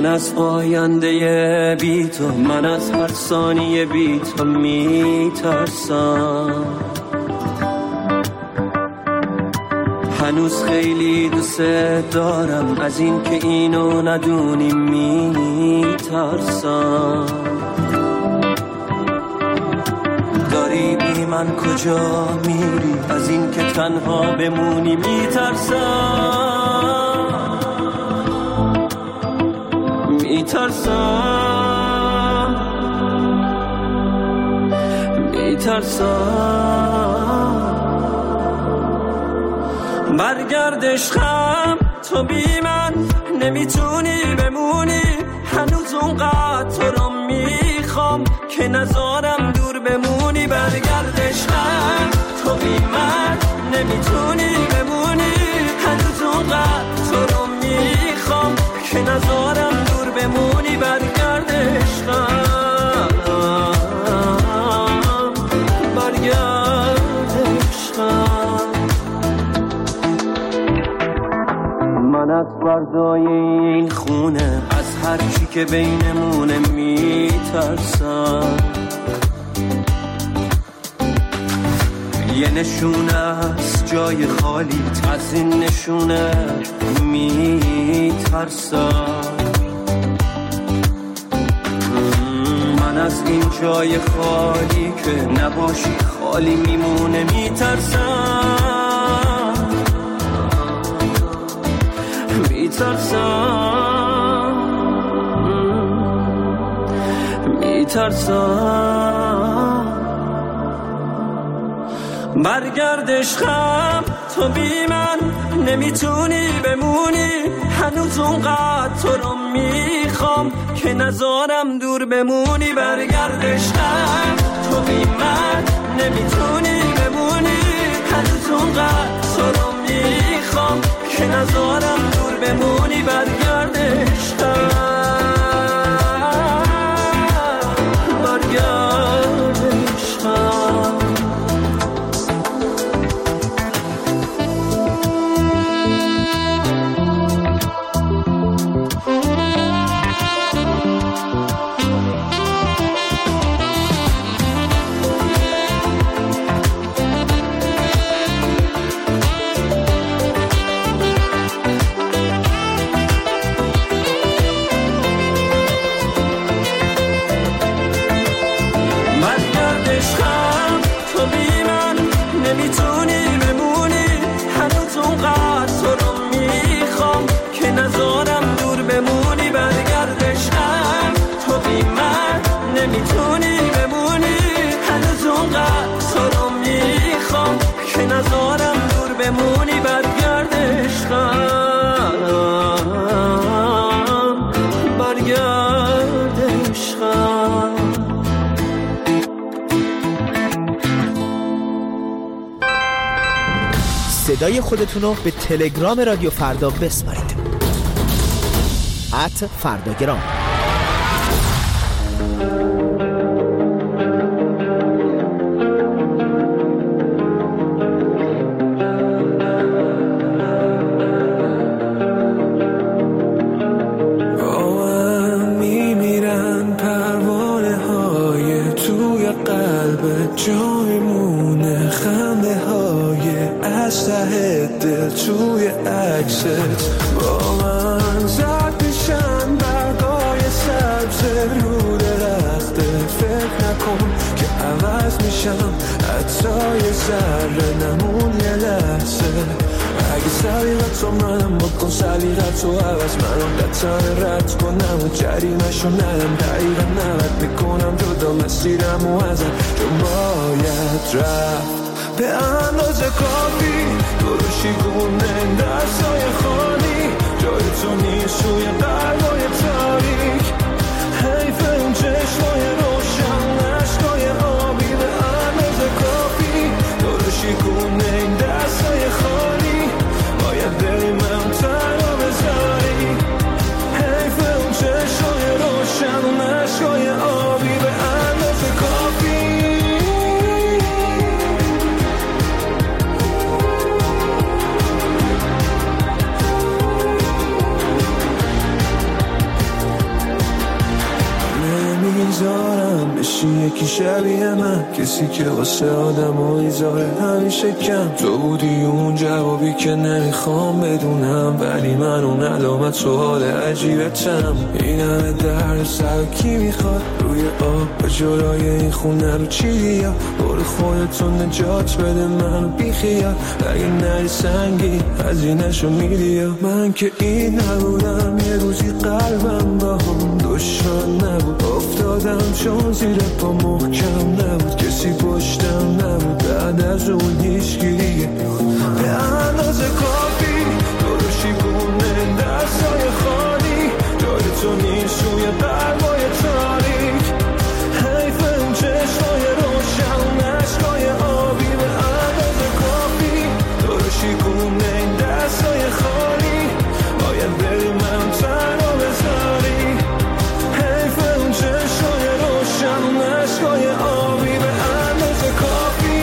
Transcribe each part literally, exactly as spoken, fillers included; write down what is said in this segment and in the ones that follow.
من از آینده بی تو، من از هر ثانیه بی تو میترسم. هنوز خیلی دوست دارم، از این که اینو ندونی میترسم. داری بی من کجا میری، از این که تنها بمونی میترسم. میترسم میترسم برگرد عشقم، تو بی من نمیتونی بمونی. هنوز اونقدر تو رو میخوام که نذارم دور بمونی. برگرد عشقم، تو بی من نمیتونی بمونی. هنوز اونقدر تو رو میخوام که نذارم دور بمونی. برگرد عشقم، برگرد عشقم. من از فردای این خونه، از هر چی که بینمونه میترسم. یه نشونه از جای خالی، از این نشونه میترسم. من از این جای خالی که نباشی خالی میمونه میترسم. میترسم میترسم برگرد عشقم، تو بی من نمیتونی بمونی. هنوز اونقدر تو رو میخوام که نذارم دور بمونی. برگرد عشقم، تو بی من نمیتونی بمونی. هنوز اونقدر تو رو میخوام که نذارم دور بمونی. برگرد عشقم، برگرد عشقم. نمیتونی بمونی. هنوز اونقدر تو رو میخوام که نذارم دور بمونی. برگرد عشقم، برگرد عشقم. صدای خودتونو به تلگرام رادیو فردا بسپارید. ات فرداگرام. توی عکست با من زد میشن برگای سبز رو درخته. فکر نکن که عوض میشم، حتی یه ذره نمون یه لحظه. اگه سلیقت رو منم بکن، سلیقت رو عوض منم قطعه رد کنم و جریمشو ندم. دقیقا نوت میکنم جدا مسیرم و ازت، چون باید رفت به اندازه کافی. دروشی گونه دستای خالی، جای تو نیست روی قلبای تاریک. حیف اون چشمای روشن، عشقای آبی به اندازه کافی. دروشی گونه دستای خالی، باید بری من تنها بذاری. حیف اون چشمای روشن، عشقای آبی به اندازه کافی. امیدوارم بشی یکی شبیه من، کسی که واسه آدمایی ظاهر همیشه کم. تو بودی اون جوابی که نمیخوام بدونم، ولی من اون علامت سوال عجیبتم. این همه درد سر کی میخواد روی آب به جلوی این خونه رو چی یا برو خودتون نجات بده منو بیخیال. اگه نری سنگی هزینه‌شو میدی یا من که این نبودم. یه روزی قلبم با هم دشمن نبود، افتادم چون زیر پا محکم نبود. کسی پشتم نبود بعد از اون هیچگیریه به اندازه کافی درشی بونه دستای خالی. جای تو نیست روی قلبای تاریک، حیف اون چشمای روشن عشقای آبی. به اندازه کافی درشی بونه دستای خالی، باید بری من تنها بذاری. حیف اون چشمای روشن عشقای آبی. به اندازه کافی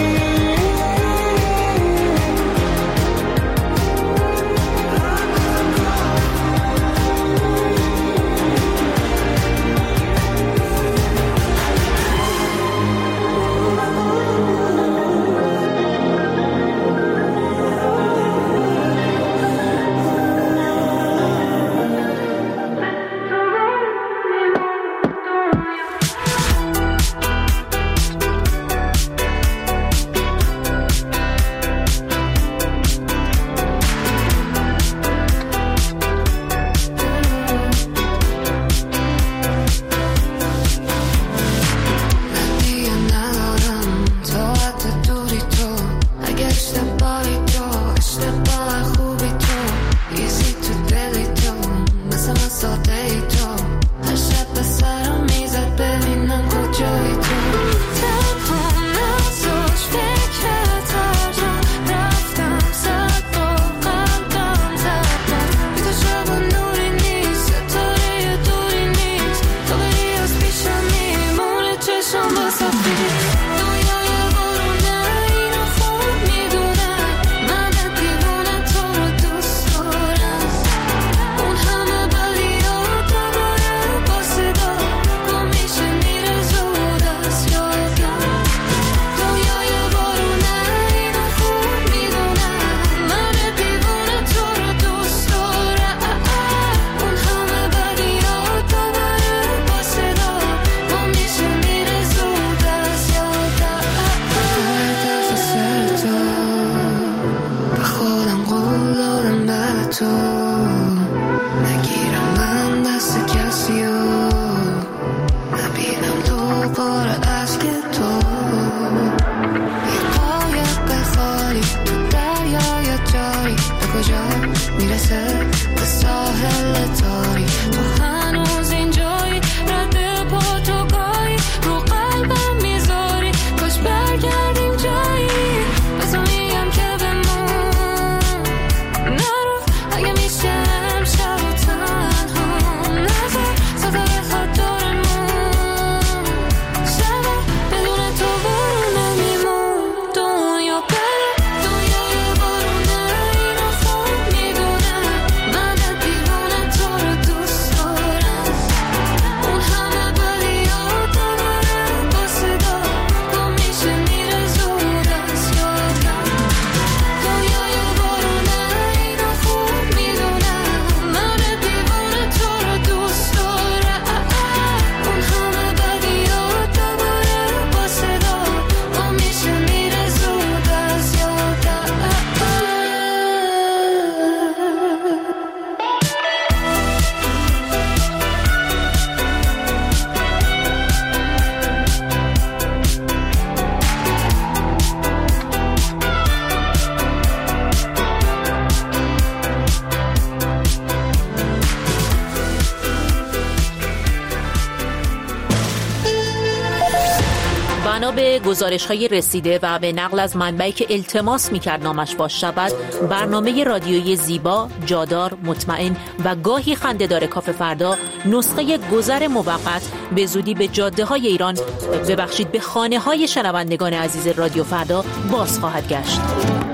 بنا به گزارش‌های رسیده و به نقل از منبعی که التماس می‌کرد نامش باز شود، برنامه رادیویی زیبا، جادار، مطمئن و گاهی خنده‌دار کافه فردا نسخه گذر موقت به زودی به جاده‌های ایران، ببخشید به خانه‌های شنوندگان عزیز رادیو فردا باز خواهد گشت.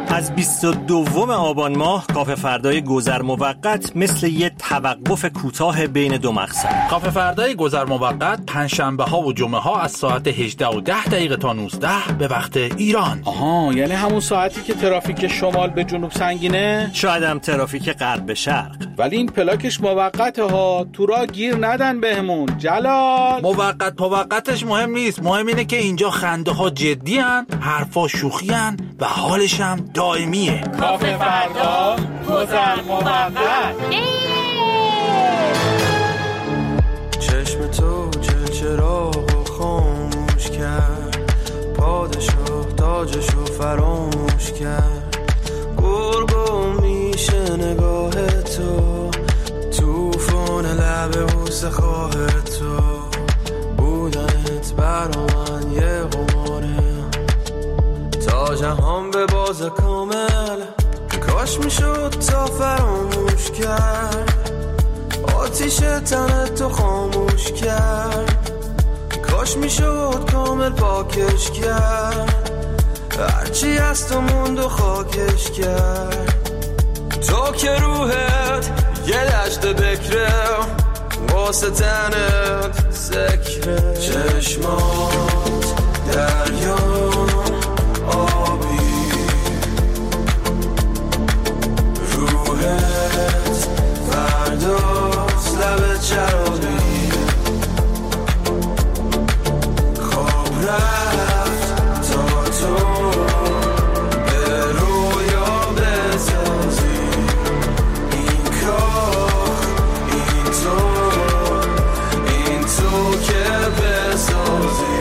از بیست و دوم آبان ماه کافه فردای گذر موقت مثل یه توقف کوتاه بین دو مقصد. کافه فردای گذر موقت پنجشنبه ها و جمعه ها از ساعت هجده و ده دقیقه تا نوزده به وقت ایران. آها، یعنی همون ساعتی که ترافیک شمال به جنوب سنگینه؟ شاید هم ترافیک غرب به شرق. ولی این پلاکش موقته ها، تو راه گیر ندن بهمون. جلال موقت موقتش مهم نیست، مهم اینه که اینجا خنده ها جدی هن، حرفا شوخی هن و حالش هم دائمیه. کافه فردا گذر موقت. چشم تو چراغو خاموش کرد، پادشاه تاجشو فراموش کرد. گرگو میشه نگاه تو، توفان لب بوس خواه تو. بودنت برا من یه قماره، تا جهان به باز کامل. کاش میشد تا فراموش کرد، آتیش تنت تو خاموش کرد. کاش میشد کامل پاکش کرد، هرچی از تو موند و خاکش کرد. تو که روحت یه دشت بکره، واسه تنت سکره. چشمات دریا آبی، روحت فرداست لب چرابی. خواب رفت تا تو به رویا بسازی. این کار این تو این تو که بسازیش.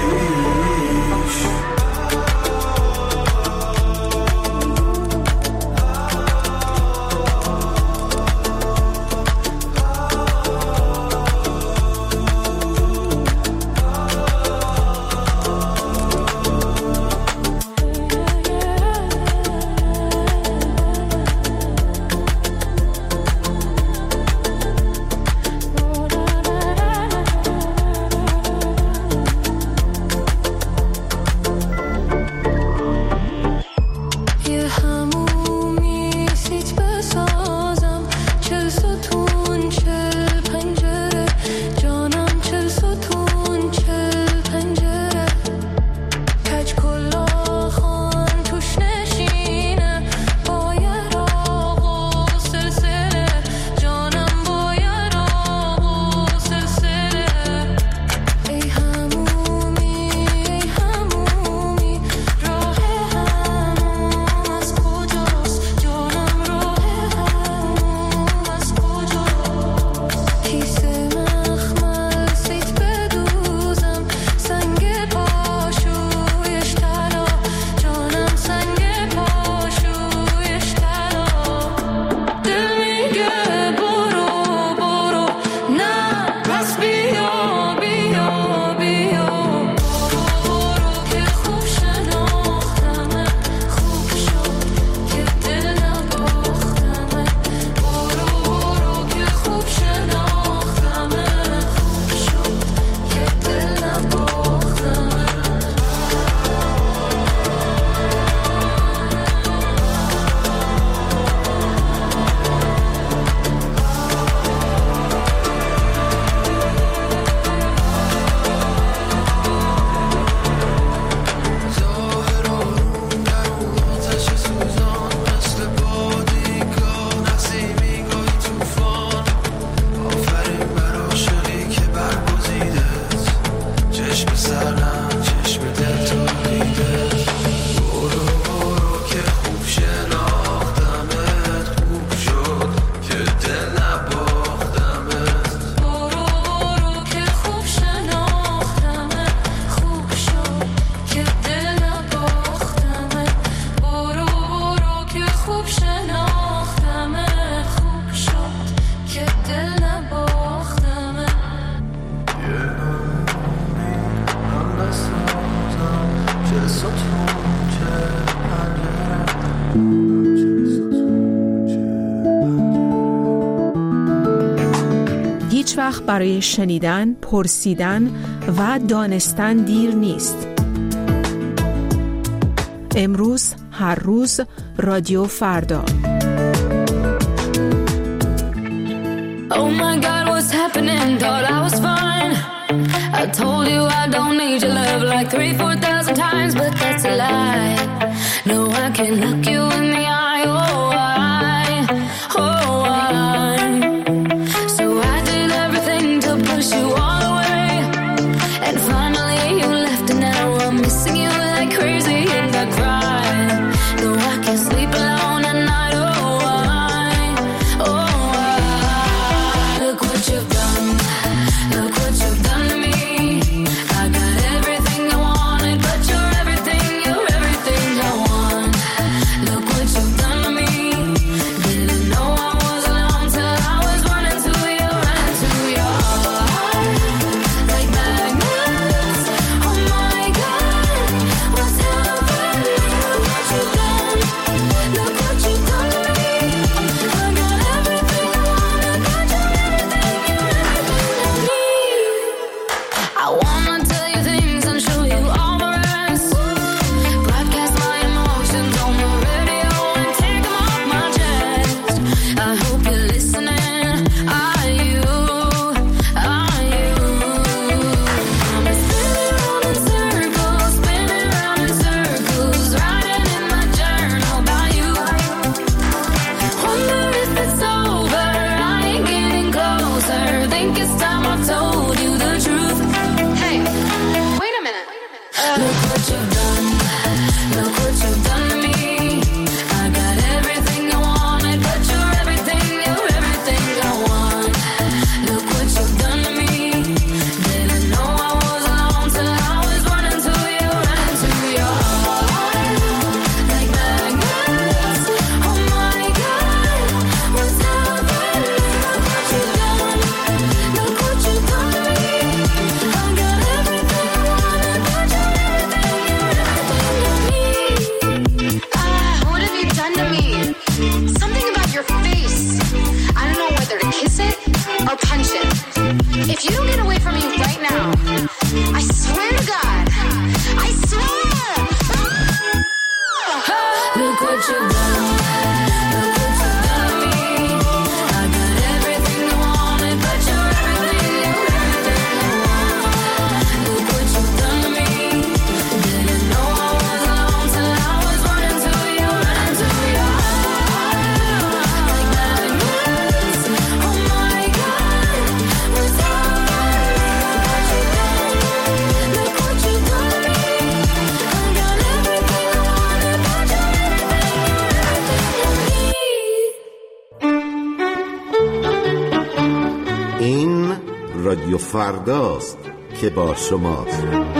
هیچ وقت برای شنیدن، پرسیدن و دانستن دیر نیست. امروز هر روز رادیو فردا. Oh my God, what's happening? Thought I was fine. I told you I don't need your love like three, four thousand times, but that's a lie. No, I can look you in the eye. Oh, I, oh, I. So I did everything to push you all away, and finally you left, and now I'm missing you like crazy, and I cry. No, I can't sleep alone at night. Oh, I, oh, I. Look what you've done. Look what you've done to me. I got everything I wanted, but you're everything, you're everything I want. Look what you've done to me. Didn't know I was alone till I was running to you, running to your heart. Like magnets. Oh my God, what's happening? Look what you've done. Look what you've done to me. I got everything I wanted, but you're everything, you're everything to me. I wanna tell you things and show you all the rest. Broadcast my emotions on the radio and take them off my chest. I hope you're listening. Are you? Are you? I'm spinning round in circles, spinning round in circles, writing in my journal about you. Wonder if it's over. I ain't getting closer. Think it's time I told you the truth. Hey, wait a minute. Look what you've done. Look what you've done to me. I got everything I wanted, but you're everything, you're everything I want. Look what you've done to me. Didn't know I was alone till I was running to you, running to your heart. Like magnets. Oh my God, what's happening? Look what you've done. Look what you've done to me. I got everything I wanted, but you're everything, you're everything to me. Ah, what have you done to me? Something about your face. I don't know whether to kiss it or punch it. If you don't get away from me right now, I swear to God, I swear. Look what you've done. Look what you've done to me. I got everything I wanted, but you're everything, you're everything I want. Look what you've done to me. Didn't know I was alone till I was running to you, running to your heart. Like magnets. Oh my God, what's happening? Look what you've done. Look what you've done to me. I got everything I wanted, but you're everything, you're everything to me. این رادیو فرداست که با شماست.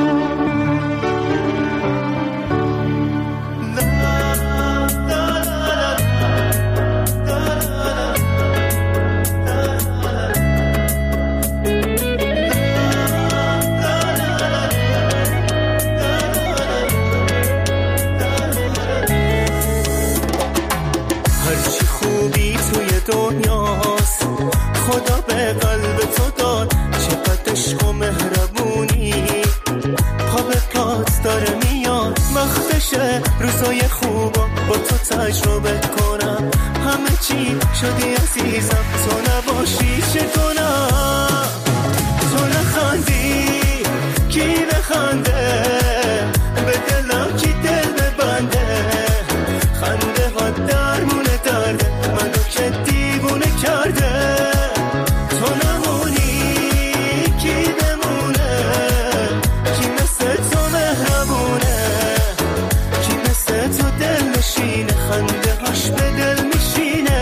هرچی خوبی توی دنیاست خدا به قلب تو داد، چقدر عشق و مهربونی. پا به پات داره میاد، وقتشه روزای خوبا با تو تجربه کنم. همه چی شدی عزیزم، تو نباشی چه کنم؟ تو نخندی کی بخنده، به دلم کی دل ببنده. خنده ها درمونه درده، منو که دیوونه کرده. تو نمونی کی بمونه، کی مثل تو مهربونه، کی مثل تو دل نشینه، خنده هاش به دل میشینه.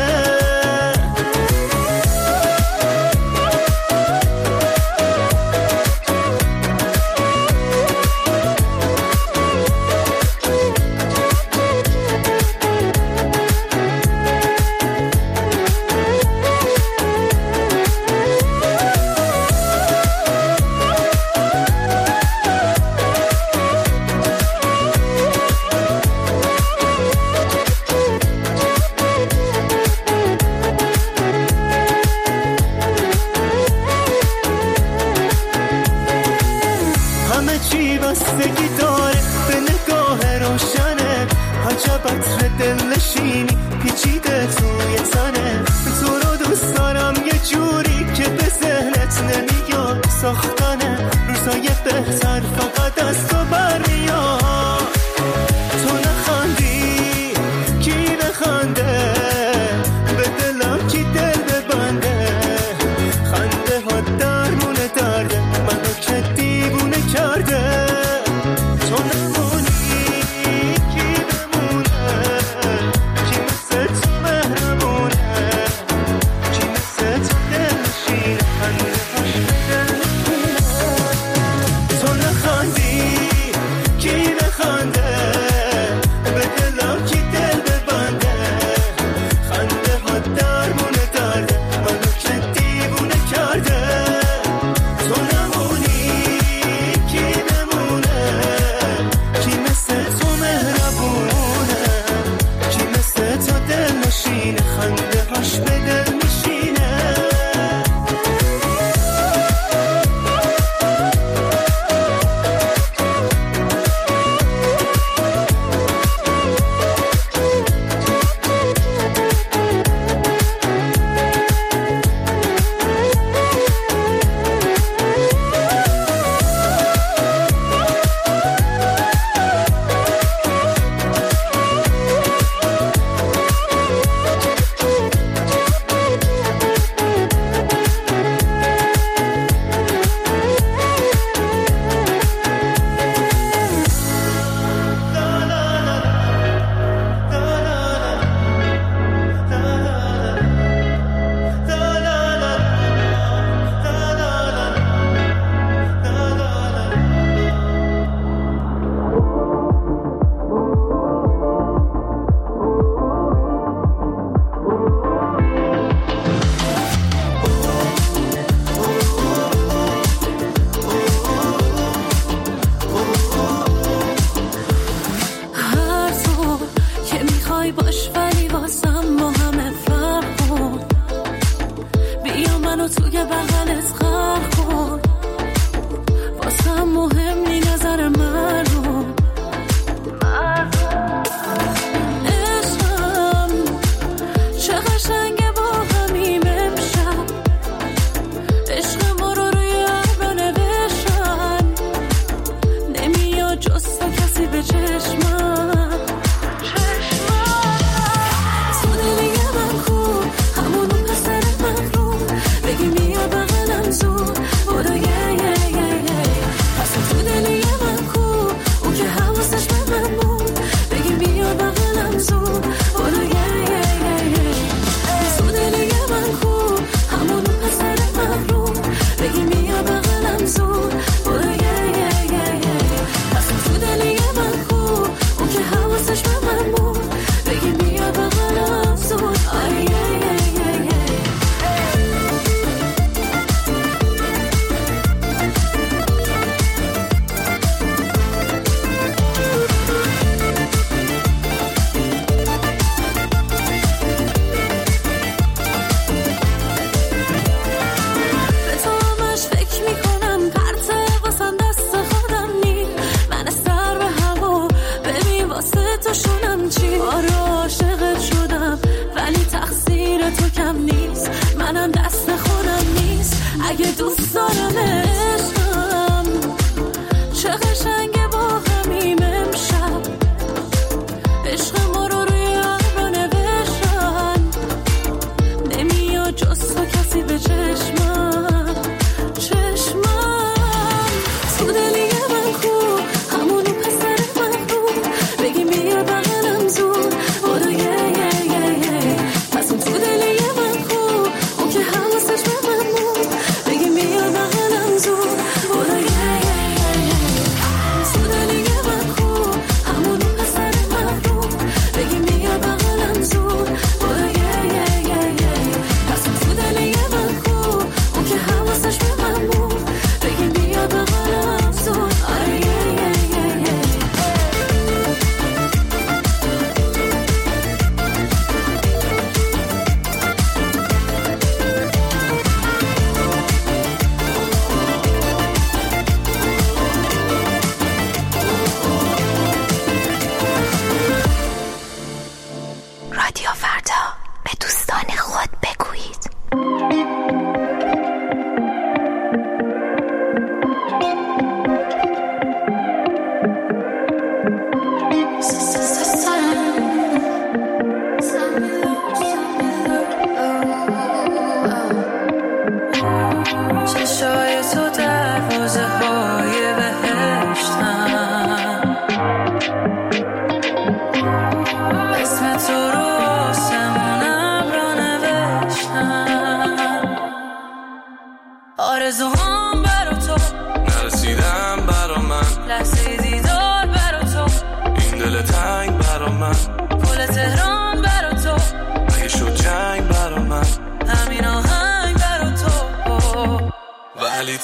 عجب عطر دلنشینی پیچیده توی تنه، تو رو دوست دارم یه جوری که به ذهنت نمیاد ساختنه، روزای بهتر فقط از تو برمیاد. تو نخندی کی بخنده، به دلم کی دل ببنده، خنده ها درمون درده منو که دیوونه کرده. تو نمونی کی بمونه، کی مثل تو مهربونه، کی مثل تو دلشینه، خنده هاش دلشینه. تو نخندی کی بخنده، به دلم کی دل ببنده، خنده ها درمونه درده منو که دیوونه کرده. تو نمونی کی بمونه، کی مثل تو مهربونه، کی مثل تو دلنشینه، خنده هاش به دل میشینه.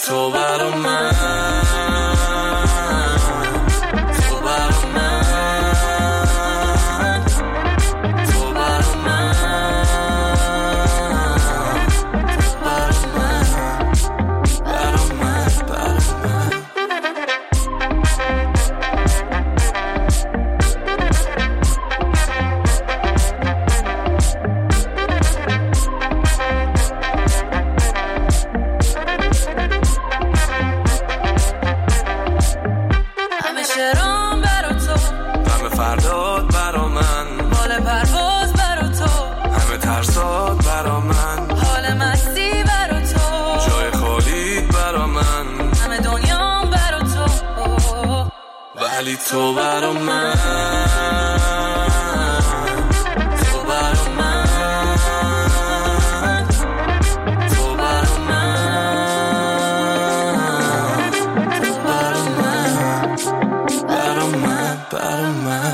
تو برا من، تو برا من، تو برا من، تو برا من، برا من، برا من. ولی تو برا من، تو برا من، تو برا من، تو برا من، برا من، برا من.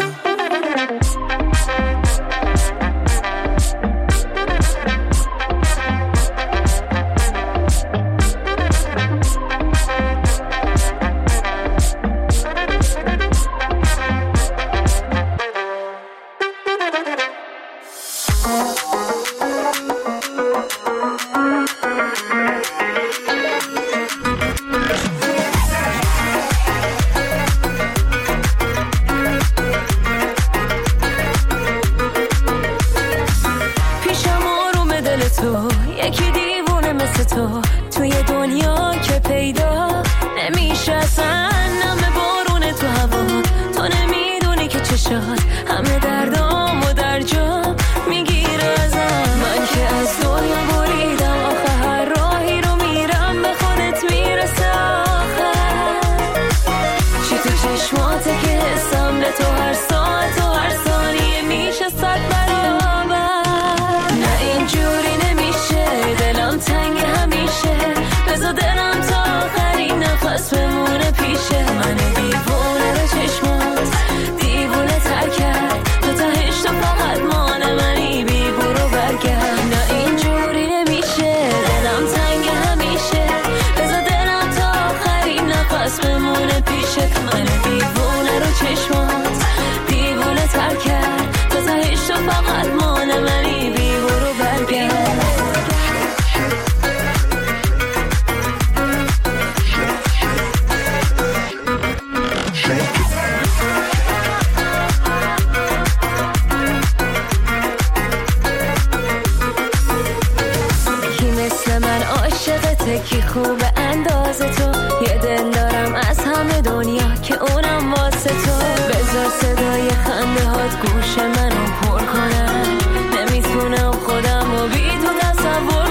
کی خوب انداز تو، یه دل دارم از همه دنیا که اونم واسه تو. بذار صدای خنده هات گوش منو پر کنم، نمیتونم خودم رو بی تو تصور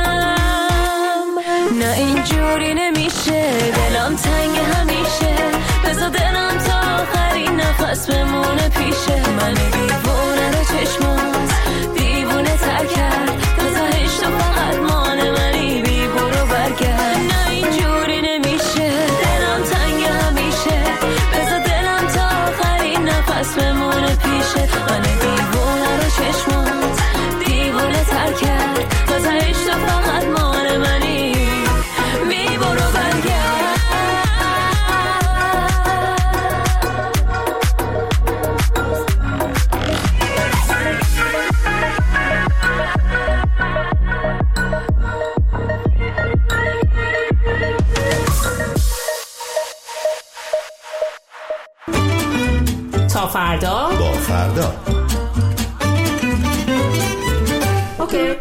کنم. نه اینجوری نمیشه، دلم تنگ همیشه. بذار دلم تا آخرین نفس بمونه پیشه. من دیوونه رو چشمات دیوونه تر کرد، بذارش تو فقط مانه منی بی برو برگرد. نه اینجوری نمیشه، دلم تنگ همیشه. بذار دلم تا آخرین نفس بمونه پیشه. من دیوونه رو چشمات دیوونه تر کرد، بذارش تو فقط مانه منی بی برو برگرد. تا فردا با فردا. اوکی.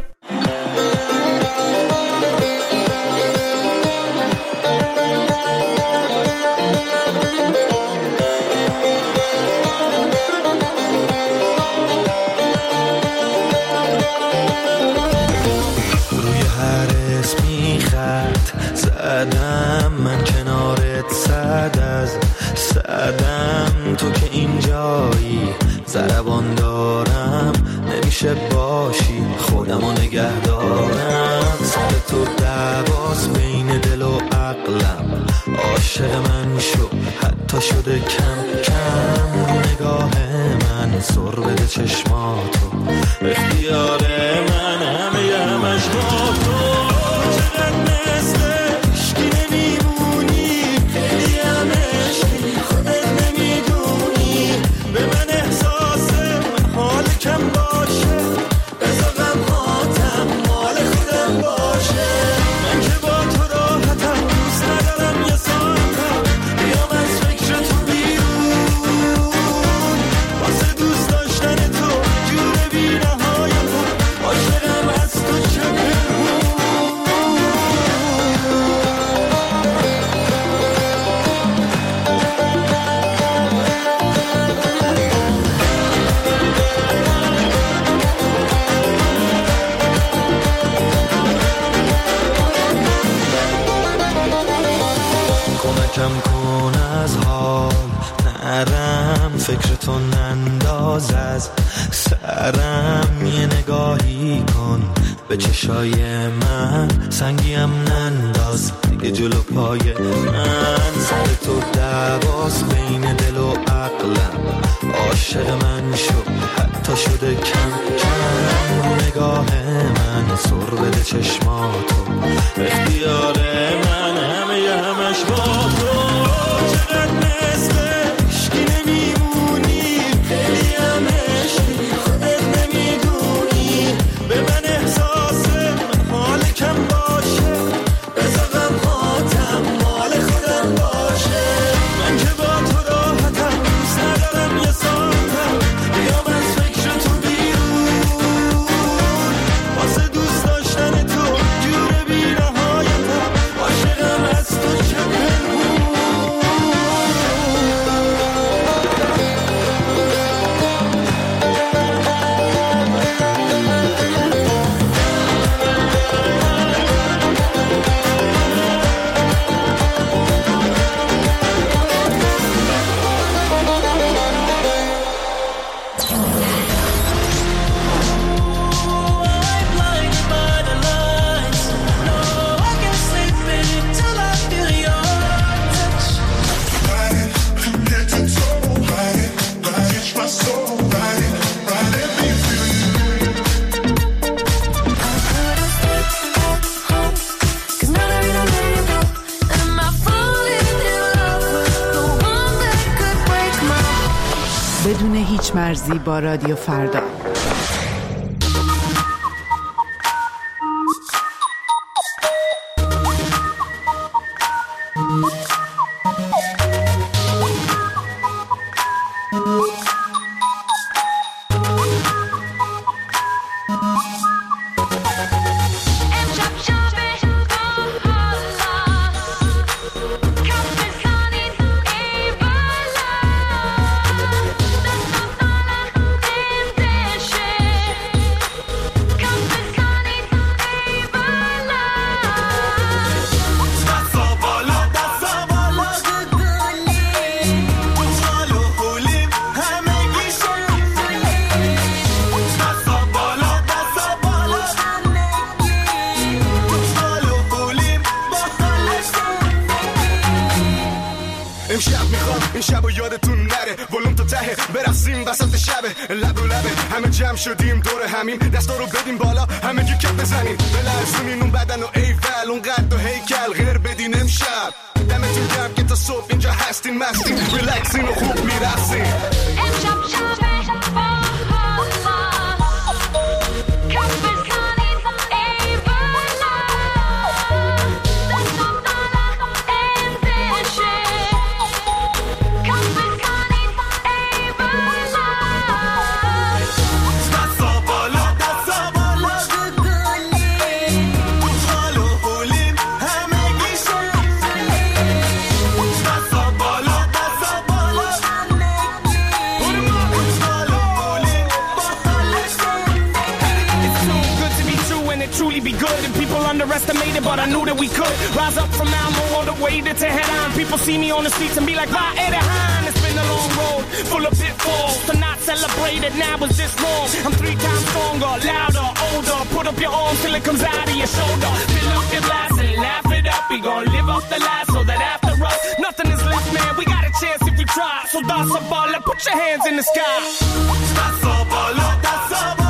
روی هر اسمی خط زدم من کنارت، صد از صدم تو که اینجایی. ضربان دارم نمیشه باشی، خودمو نگه دارم. سر تو دعواست بین دل و عقلم، عاشق من شو حتی شده کم کم. رو نگاه من سر بده چشماتو، اختیار من همه همش با تو. چقدر مثل عشقی نمی نرم فکر تو ننداز از سرم، یه نگاهی کن به چشای من، سنگیم ننداز دیگه جلو پای من. سر تو دعواست بین دل و عقلم، عاشق من شد حتی شده کم کم. نگاه من سر بده چشماتو، اختیار من همه ی همش با تو. چقدر مثل عشقی نمیمونی، خیلی هم عشقی خودت نمیدونی. به من احساس من حال کم باشه، بذارم خاطم مال خودم باشه. من که با تو راحتم، دوست ندارم یه ساعتم بیام از فکر تو بیرون. واسه دوست داشتن تو جور بی نهایتم، عاشقم از تو چه پنهون. بدون هیچ مرزی با رادیو فردا. امشب میخوام این شب و یادتون نره، ولوم تا ته برسیم وسط شبه، لب و لبه همه جمع شدیم دور همین، دستا رو بدیم بالا همه گی کپ بزنیم، بلرزونین اون بدن و ایفل اون قد و هیکل غیر بدین امشب. دمتون گرم که تا صبح اینجا هستین مستین، ریلکسین و خوب میرسین. امشب شبه underestimated, but I knew that we could rise up from now on all the way to Tehran. People see me on the streets and be like, "Va Erehan." It's been a long road, full of pitfalls. To not celebrate it now is just wrong. I'm three times stronger, louder, older. Put up your arms till it comes out of your shoulder. Fill up your glass and laugh it up. We gon' live off the last so that after us, nothing is left, man. We got a chance if we try. So that's a baller, put your hands in the sky. That's a baller, that's a baller.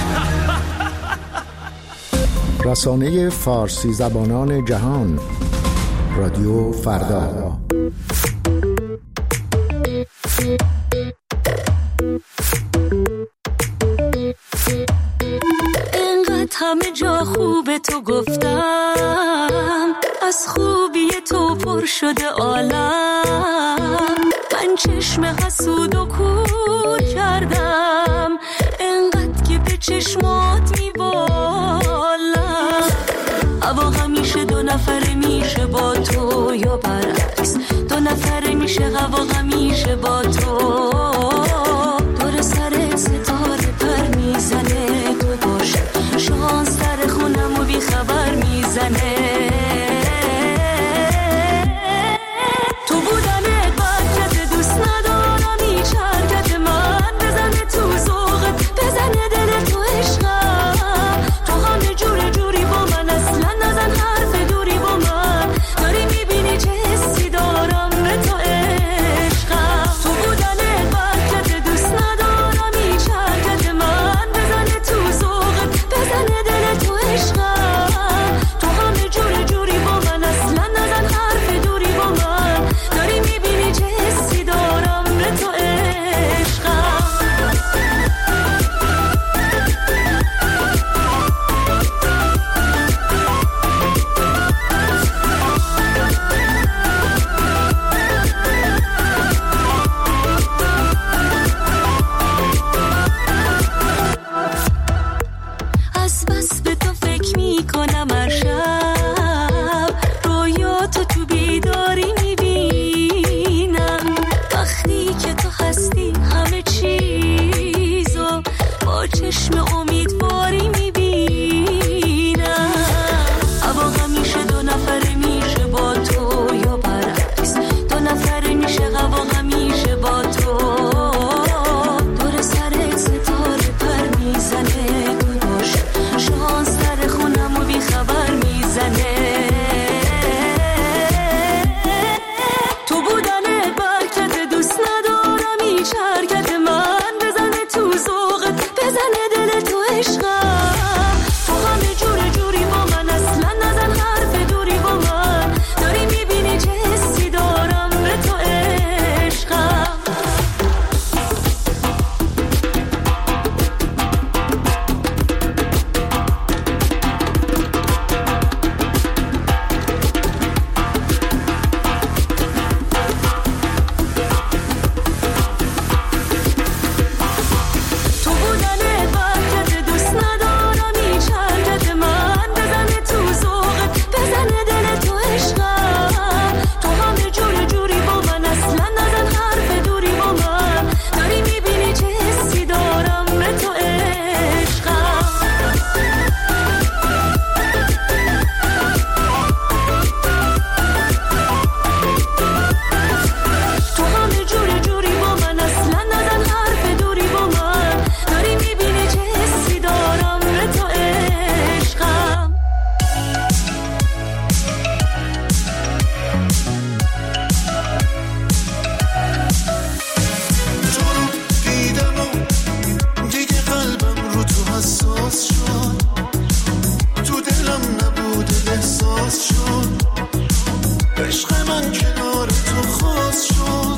رسانه فارسی زبانان جهان رادیو فردا. اینقدر همه جا خوب تو گفتم، از خوبی تو پر شده عالم. من چشم حسود و کور کردم، اینقدر که به چشمات میبالم. هوا همیشه دو نفره میشه با تو یا برعکس، دو نفره میشه هوا همیشه با تو. دور سرت ستاره پر میزنه، تو باشه شانس در خونم و بی خبر میزنه. تو بودنت برکت دوست ندارم، هیچ حرکت من بزنه تو ذوقت، بزنه دل تو عشقم. تو همه جور جوری با من، اصلا نزن حرف دوری با من. داری میبینی چه حسی دارم به تو عشقم. تو بودنت برکت دوست ندارم، هیچ حرکت من بزنه تو ذوقت، بزنه دل تو عشقم. تو همه جور جوری با من، اصلا نزن حرف دوری با من. داری میبینی چه حسی دارم به تو عشقم. از بس به تو فکر میکنم هر شب، رویاتو تو بیداری میبینم. وقتی که تو هستی همه چیزو با چشم امیدواری میبینم. هوا همیشه دو نفره میشه با تو یا برعکس، دو نفره میشه هوا همیشه با تو. دور سرت ستاره پر میزنه، تو باشه شانس در خونم و بی خبر میزنه. تو بودنت برکت دوست ندارم، هیچ حرکت من بزنه تو ذوقت، بزنه دل تو عشقم. تو همه جور جوری با من، اصلا نزن حرف دوری با من. داری میبینی چه حسی دارم به تو عشقم. تو بودنت برکت دوست ندارم، هیچ حرکت من بزنه تو ذوقت، بزنه دل تو عشقم. تو همه جور جوری با من، اصلا نزن حرف دوری با من. داری میبینی چه حسی دارم به تو عشقم. تو همه جور جوری با من، اصلا نزن حرف دوری با من. داری میبینی چه حسی دارم به تو عشقم. تو رو دیدم و دیگه قلبم رو تو حساس شد، تو دلم نبوده احساس شد. عشق من کنار تو خاص شد.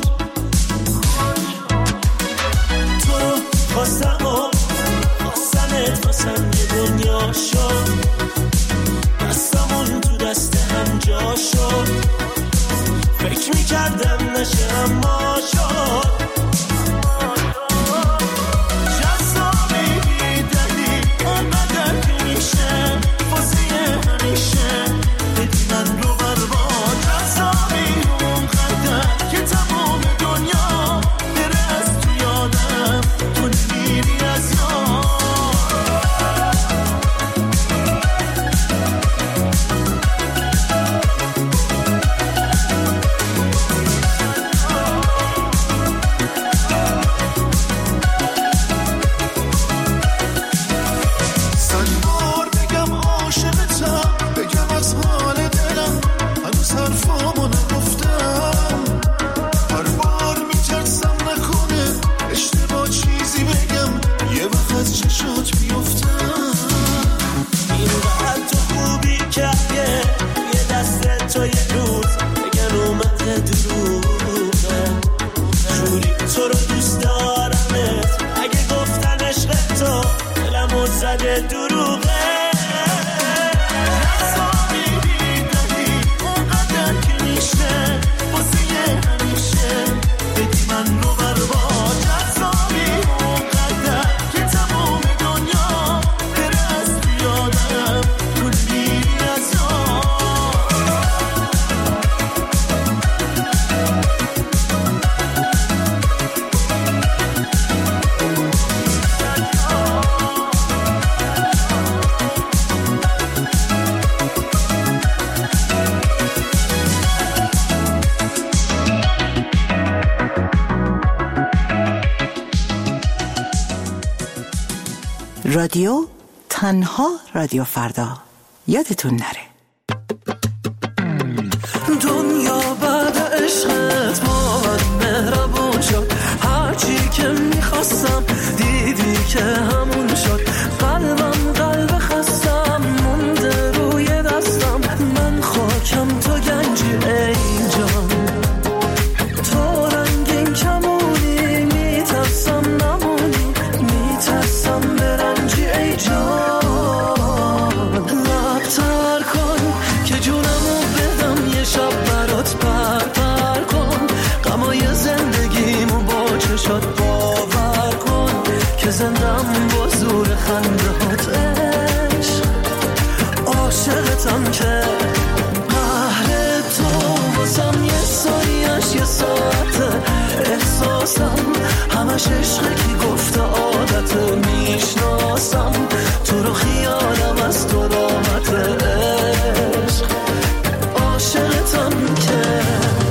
تو رو خواستم و خواستمت واسم یه دنیا شد. دستمون تو دست هم جا شد، فکر میکردم نشه اما شد. جذابی بیدلی آنقدر که میشه واسه همیشه، بدی من رو برباد. جذابی اونقدر که تمام دنیا بره از تو یادم، تو نمیری از یاد. تو یه روز دروغه جوری تو رو دوست دارمت اگه گفتن عشق تو دلمو زده دروغه رادیو تنها رادیو فردا یادتون نره. دنیا بعد عشقت با من مهربون شد هرچی که میخواستم دیدی که همون شد قلبم قلب خستم مونده روی دستم من خاکم تو گنجی ای جان تو رنگین کمونی میترسم نمونی میترسم برنجی ای جان لبتر کن که جونمو بدم یه شب برات پر پر کن غمای زندگیمو با چشات باور کن که زندم با زور خنده هات عشق عاشقتم که قهر تو واسم یه سایش یه ساعته احساسم همش عشقه کی گفته عادته میشناسم تو رو خیالم از تو راحته عشق عاشقتم که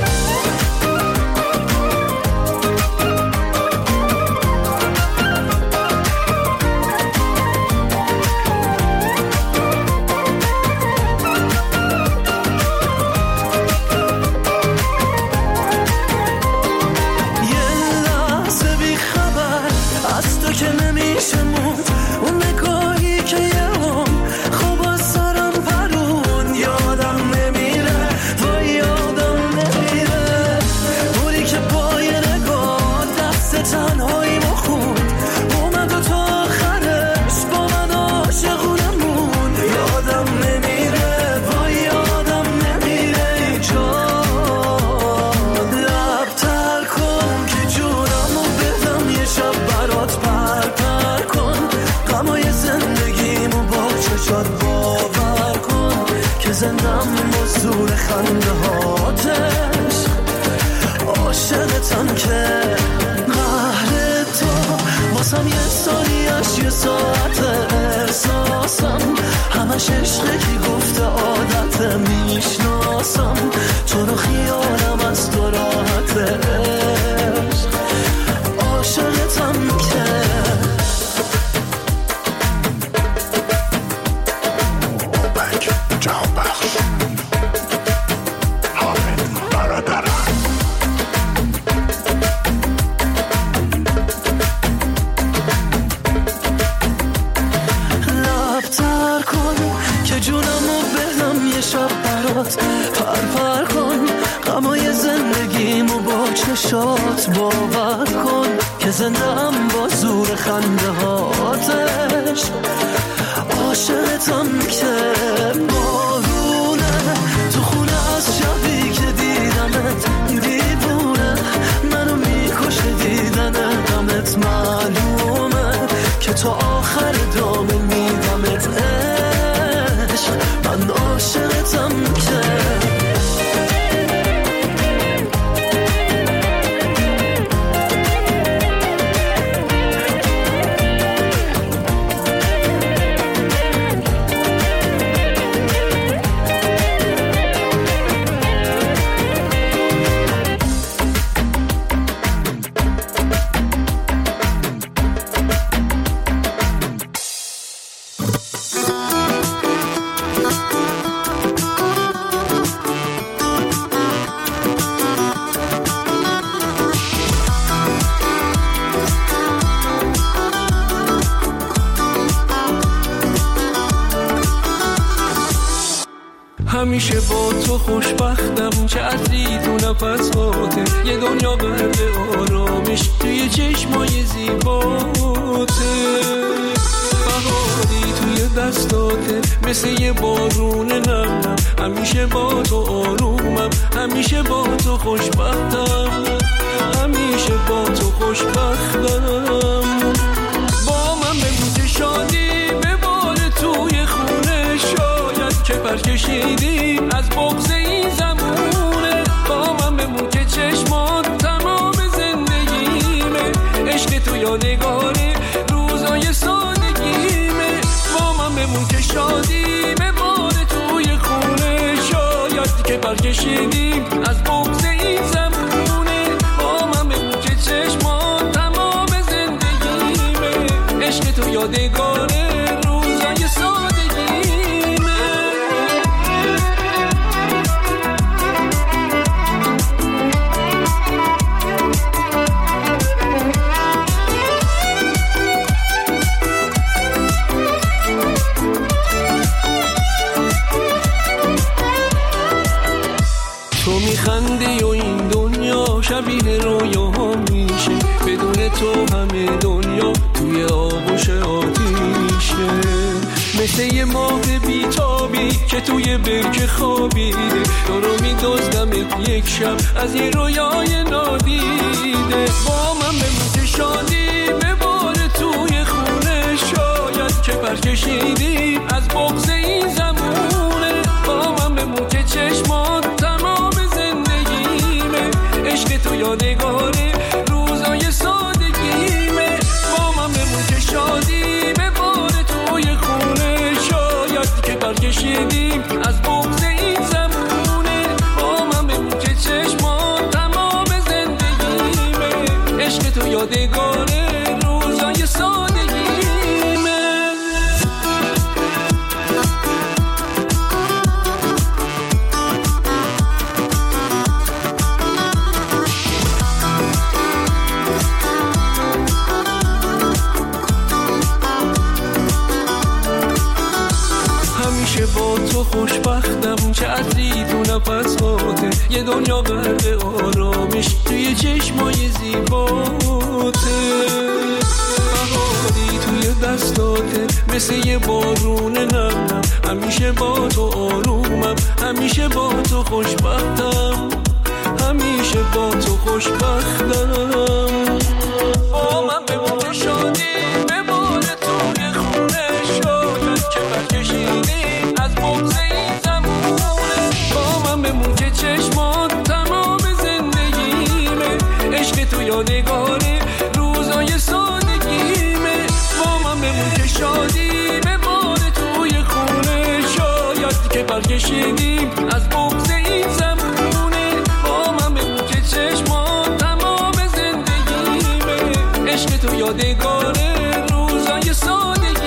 زندم مزدور خنده هاتش عاشقتم که قهر تو واسم یه سالیش یه ساعت احساسم همش عشقه کی گفته عادت میشناسم تو رو خیالم از تو راحت عشق عاشقتم که پر پر کن غمای زندگیمو با چشات باور کن که زندم با زور خنده هاتش عاشقتم که بارونه تو خونه از شبی که دیدمت دیوونه منو میکشه دیدن غمت معلومه که تو آخر دام میدمت عشق من عاشقتم که همیشه با تو خوشبختم، چه عطری تو نفساته، یه دنیا برد آرامش توی چشمای زیباته، بهاری توی دستاته مثل یه بارون نم، همیشه با تو آرومم، همیشه با تو خوشبختم، همیشه با تو خوشبختم. با من بگو که شادی بباره توی خونه، شاید که پر کشیدیم از بغض این زمونه. با من بگو که چشمات تمام زندگیمه، عشق تو یادگاره روزای سادگیمه. با من بگو که شادی بباره توی خونه، شاید که پر کشیدیم از بغض این زمونه. با من بگو که چشمات تمام زندگیمه، عشق تو یادگاره روزای سادگیمه. تو میخندی و این دنیا شبیه رویاها میشه، بدون تو همه دنیا توی آغوش آتیشه. مثل یه ماه بیتابی که توی برکه خوابیده، تو رو میدزدمت یک شب از این رویای نادیده. با من بگو که شادی بباره توی خونه، شاید که پر کشیدیم از بغض این زمونه. با من بگو که چشمات تمام زندگیمه، عشق تو یادگاره روزای سادگیمه. با من بگو که شادی بباره توی خونه، شاید که پر کشیدیم از بغض این زمونه. با من بگو که چشمات تمام زندگیمه، عشق تو یادگاره روزای سادگیمه. با تو خوشبختم، چه عطری تو نفساته، یه دنیا برد آرامش توی چشمای زیباته، بهاری توی دستاته مثل یه بارون نم، همیشه با تو آرومم، همیشه با تو خوشبختم، همیشه با تو خوشبختم. با من بگو که شادی بباره توی خونه، شاید که پر کشیدیم از بغض این زمونه. با من بمون که چشمات تمام زندگیمه، عشق تو یادگاره روزای سادگیمه. با من بمون که شادی بباره توی خونه، شاید که پر کشیدیم از بغض این زمونه. با من بمون که چشمات تمام زندگیمه، عشق تو یادگاره روزای سادگیمه.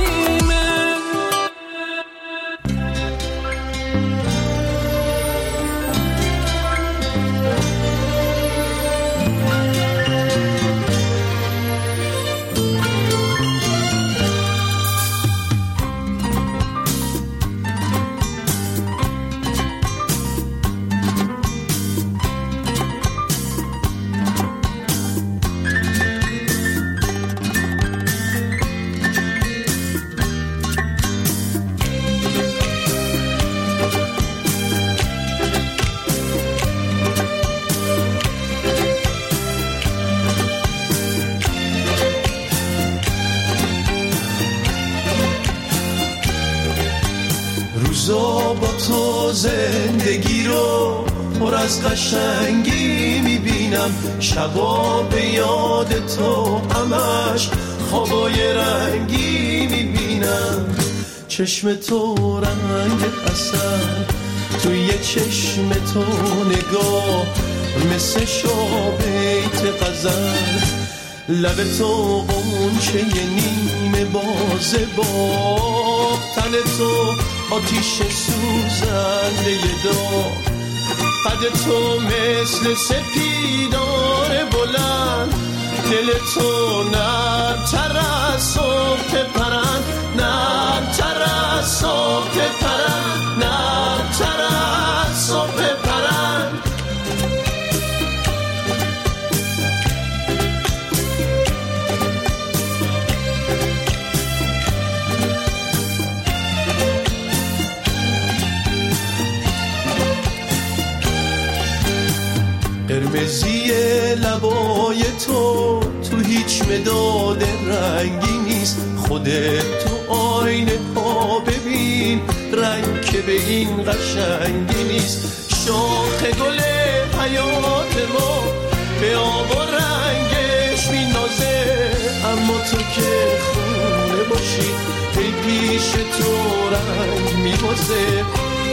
روزا با تو زندگی رو پر از قشنگی میبینم، شبا به یاد تو همش خوابای رنگی میبینم. چشم تو رنگ عسل، توی چشم تو نگاه مثل شابیت غزل، لب تو قنچه نیمه بازه با تن تو آتیش سوزنده داغ، قد تو مثل سپیدار بلند، دل تو نرم‌تر از صبح پرند، نرم‌تر از صبح پرند، نرم‌تر قرمزی لبای تو تو هیچ مداد رنگی نیست. خودت تو آینه ها ببین رنگ که به این قشنگی نیست. شاخ گل حیات ما به آب و رنگش مینازه، اما تو که خونه باشی ای پیش تو رنگ میبازه.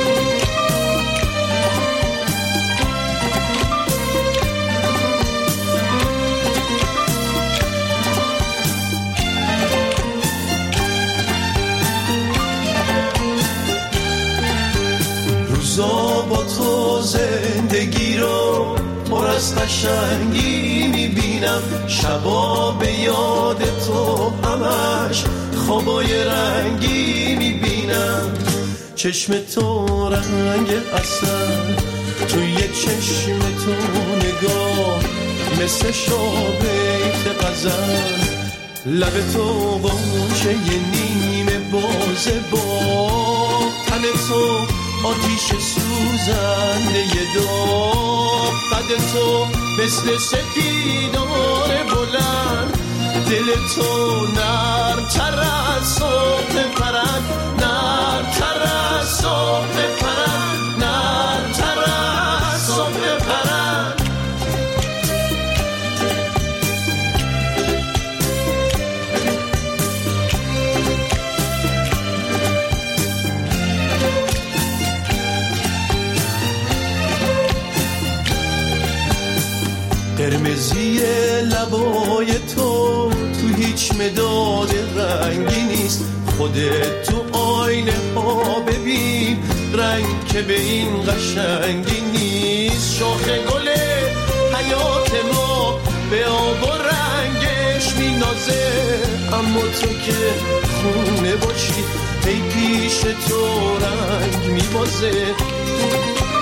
روزا با تو زندگی رو پر از قشنگی میبینم، شبا به یاد تو همش خوابای رنگی میبینم. چشم تو رنگ عسل توی چشم تو نگاه مثل شابیت غزل، لب تو غنچه نیمه بازه با تن تو آتیش سوزنده داغ، قد تو مثل سپیدار بلند، دل تو نرم‌تر از صبح پرند، نرم‌تر از صبح پرند، نرم‌تر از صبح پرند. قرمزی لبای تو تو هیچ مداد رنگی نیست. خودت تو آینه ها ببین رنگ که به این قشنگی نیست. شاخ گل حیات ما به آب و رنگش مینازه، اما تو که خونه باشی ای پیش تو رنگ میبازه.